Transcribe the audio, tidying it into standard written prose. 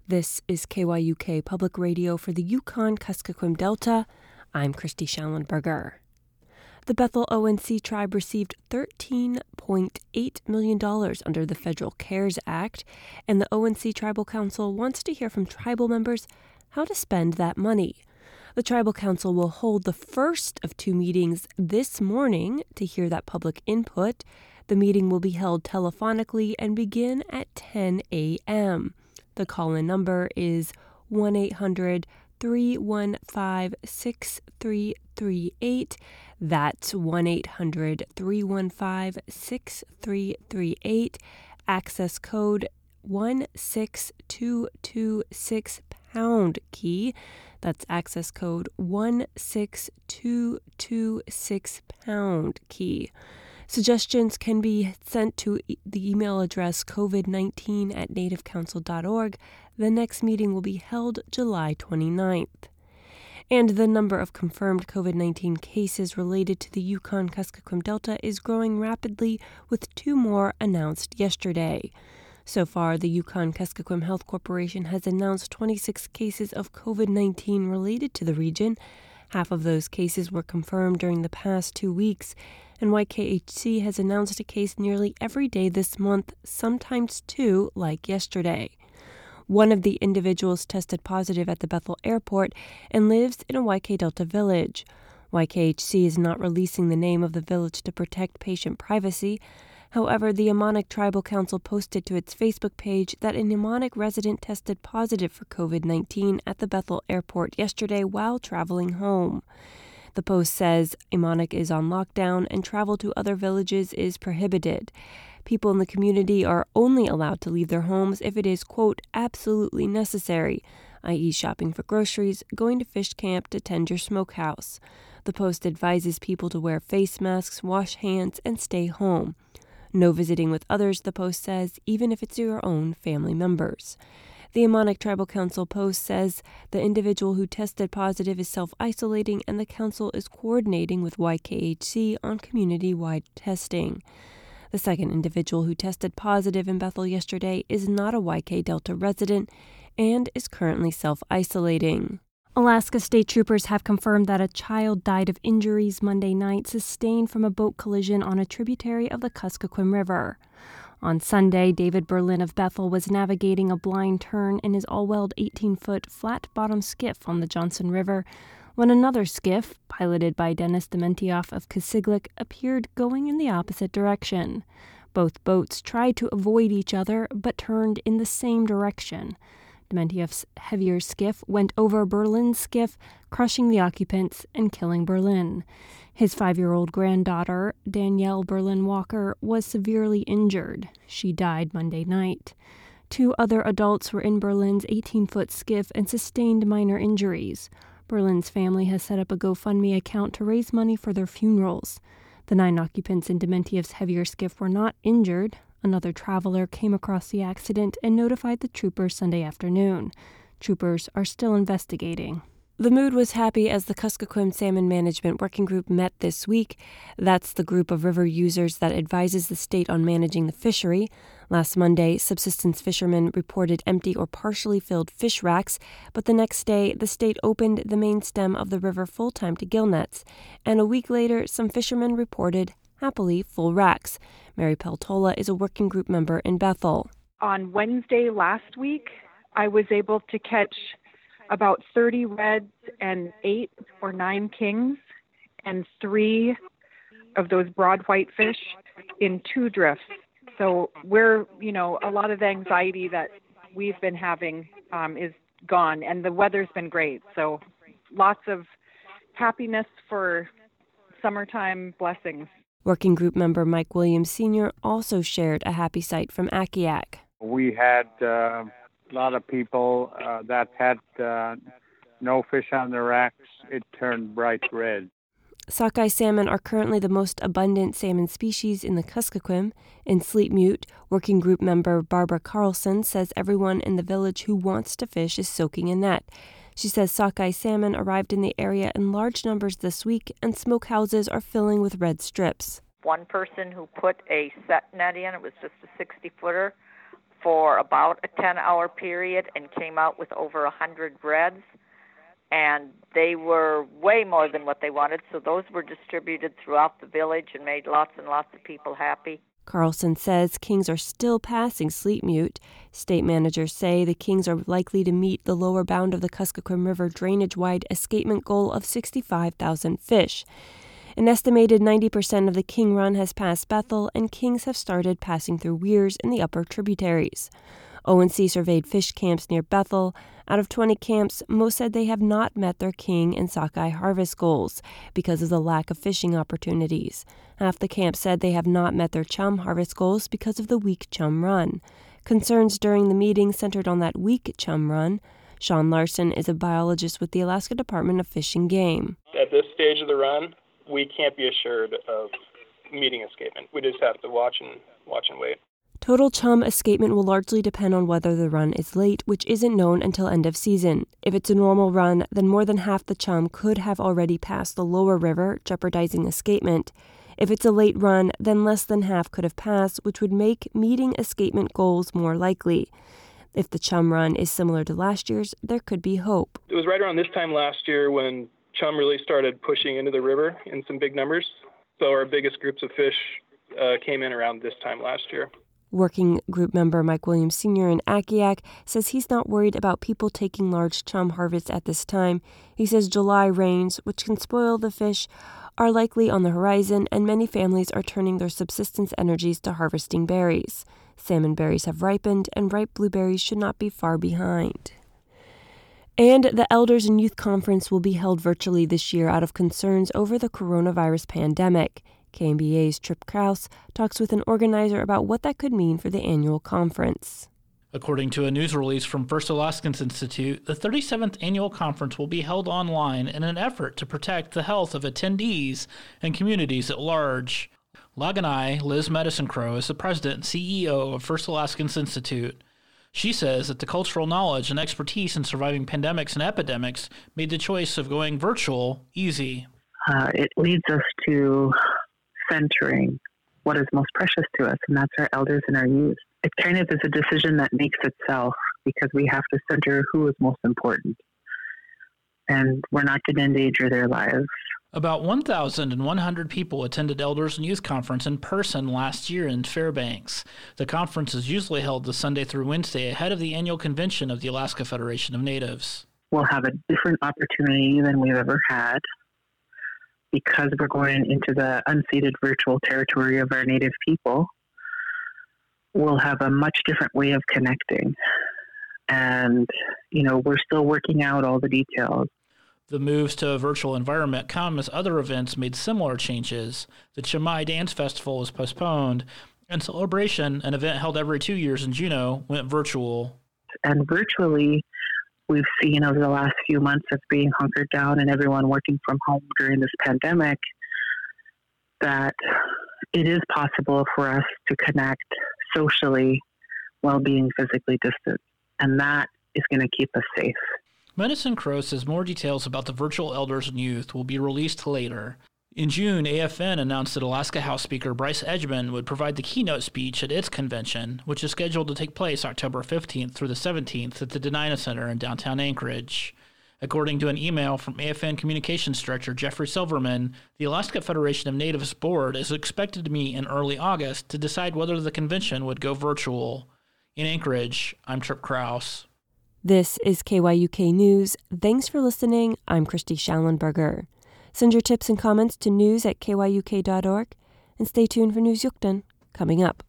This is KYUK Public Radio for the Yukon-Kuskokwim Delta. I'm Christy Schallenberger. The Bethel ONC tribe received $13.8 million under the Federal CARES Act, and the ONC Tribal Council wants to hear from tribal members how to spend that money. The Tribal Council will hold the first of two meetings this morning to hear that public input. The meeting will be held telephonically and begin at 10 a.m. The call-in number is 1-800-315-6338. That's 1-800-315-6338. Access code 16226 pound key. That's access code 16226 pound key. Suggestions can be sent to the email address covid19@nativecouncil.org. The next meeting will be held July 29th. And the number of confirmed COVID-19 cases related to the Yukon-Kuskokwim Delta is growing rapidly, with two more announced yesterday. So far, the Yukon-Kuskokwim Health Corporation has announced 26 cases of COVID-19 related to the region. Half of those cases were confirmed during the past 2 weeks, and YKHC has announced a case nearly every day this month, sometimes two, like yesterday. One of the individuals tested positive at the Bethel airport and lives in a YK Delta village. YKHC is not releasing the name of the village to protect patient privacy. However, the Yamanic Tribal Council posted to its Facebook page that an Yamanic resident tested positive for COVID-19 at the Bethel airport yesterday while traveling home. The post says Yamanic is on lockdown and travel to other villages is prohibited. People in the community are only allowed to leave their homes if it is, quote, absolutely necessary, i.e. shopping for groceries, going to fish camp, to tend your smokehouse. The post advises people to wear face masks, wash hands, and stay home. No visiting with others, the post says, even if it's your own family members. The Yamanic Tribal Council post says the individual who tested positive is self-isolating and the council is coordinating with YKHC on community-wide testing. The second individual who tested positive in Bethel yesterday is not a YK Delta resident and is currently self-isolating. Alaska State Troopers have confirmed that a child died of injuries Monday night sustained from a boat collision on a tributary of the Kuskokwim River. On Sunday, David Berlin of Bethel was navigating a blind turn in his all-welled 18-foot flat-bottom skiff on the Johnson River when another skiff, piloted by Dennis Dementieff of Kisiglik, appeared going in the opposite direction. Both boats tried to avoid each other but turned in the same direction. Dementieff's heavier skiff went over Berlin's skiff, crushing the occupants and killing Berlin. His 5-year-old granddaughter, Danielle Berlin Walker, was severely injured. She died Monday night. 2 other adults were in Berlin's 18-foot skiff and sustained minor injuries. Berlin's family has set up a GoFundMe account to raise money for their funerals. The 9 occupants in Dementieff's heavier skiff were not injured. Another traveler came across the accident and notified the troopers Sunday afternoon. Troopers are still investigating. The mood was happy as the Kuskokwim Salmon Management Working Group met this week. That's the group of river users that advises the state on managing the fishery. Last Monday, subsistence fishermen reported empty or partially filled fish racks, but the next day, the state opened the main stem of the river full-time to gill nets. And a week later, some fishermen reported, happily, full racks. Mary Peltola is a working group member in Bethel. On Wednesday last week, I was able to catch about 30 reds and 8 or 9 kings and 3 of those broad whitefish in 2 drifts. So a lot of the anxiety that we've been having is gone, and the weather's been great. So lots of happiness for summertime blessings. Working group member Mike Williams Sr. also shared a happy sight from Akiak. We had a lot of people that had no fish on their racks. It turned bright red. Sockeye salmon are currently the most abundant salmon species in the Kuskokwim. In Sleepmute, working group member Barbara Carlson says everyone in the village who wants to fish is soaking a net. She says sockeye salmon arrived in the area in large numbers this week, and smokehouses are filling with red strips. One person who put a set net in, it was just a 60-footer, for about a 10-hour period and came out with over 100 reds. And they were way more than what they wanted, so those were distributed throughout the village and made lots and lots of people happy. Carlson says kings are still passing sleep mute. State managers say the kings are likely to meet the lower bound of the Kuskokwim River drainage-wide escapement goal of 65,000 fish. An estimated 90% of the king run has passed Bethel, and kings have started passing through weirs in the upper tributaries. ONC surveyed fish camps near Bethel. Out of 20 camps, most said they have not met their king and sockeye harvest goals because of the lack of fishing opportunities. Half the camps said they have not met their chum harvest goals because of the weak chum run. Concerns during the meeting centered on that weak chum run. Sean Larson is a biologist with the Alaska Department of Fish and Game. At this stage of the run, we can't be assured of meeting escapement. We just have to watch and wait. Total chum escapement will largely depend on whether the run is late, which isn't known until end of season. If it's a normal run, then more than half the chum could have already passed the lower river, jeopardizing escapement. If it's a late run, then less than half could have passed, which would make meeting escapement goals more likely. If the chum run is similar to last year's, there could be hope. It was right around this time last year when chum really started pushing into the river in some big numbers. So our biggest groups of fish came in around this time last year. Working group member Mike Williams Sr. in Akiak says he's not worried about people taking large chum harvests at this time. He says July rains, which can spoil the fish, are likely on the horizon, and many families are turning their subsistence energies to harvesting berries. Salmon berries have ripened, and ripe blueberries should not be far behind. And the Elders and Youth Conference will be held virtually this year out of concerns over the coronavirus pandemic. KMBA's Trip Krause talks with an organizer about what that could mean for the annual conference. According to a news release from First Alaskans Institute, the 37th annual conference will be held online in an effort to protect the health of attendees and communities at large. Laganai Liz Medicine Crow is the president and CEO of First Alaskans Institute. She says that the cultural knowledge and expertise in surviving pandemics and epidemics made the choice of going virtual easy. It leads us to centering what is most precious to us, and that's our elders and our youth. It kind of is a decision that makes itself because we have to center who is most important, and we're not going to endanger their lives. About 1,100 people attended Elders and Youth Conference in person last year in Fairbanks. The conference is usually held the Sunday through Wednesday ahead of the annual convention of the Alaska Federation of Natives. We'll have a different opportunity than we've ever had, because we're going into the unceded virtual territory of our Native people. We'll have a much different way of connecting. And, we're still working out all the details. The moves to a virtual environment come as other events made similar changes. The Chamai Dance Festival was postponed, and Celebration, an event held every 2 years in Juneau, went virtual. And virtually, we've seen over the last few months of being hunkered down and everyone working from home during this pandemic, that it is possible for us to connect socially while being physically distant. And that is going to keep us safe. Medicine Crow says more details about the virtual Elders and Youth will be released later. In June, AFN announced that Alaska House Speaker Bryce Edgman would provide the keynote speech at its convention, which is scheduled to take place October 15th through the 17th at the Denina Center in downtown Anchorage. According to an email from AFN Communications Director Jeffrey Silverman, the Alaska Federation of Natives Board is expected to meet in early August to decide whether the convention would go virtual. In Anchorage, I'm Trip Krause. This is KYUK News. Thanks for listening. I'm Christy Schallenberger. Send your tips and comments to news@kyuk.org, and stay tuned for News Yukton coming up.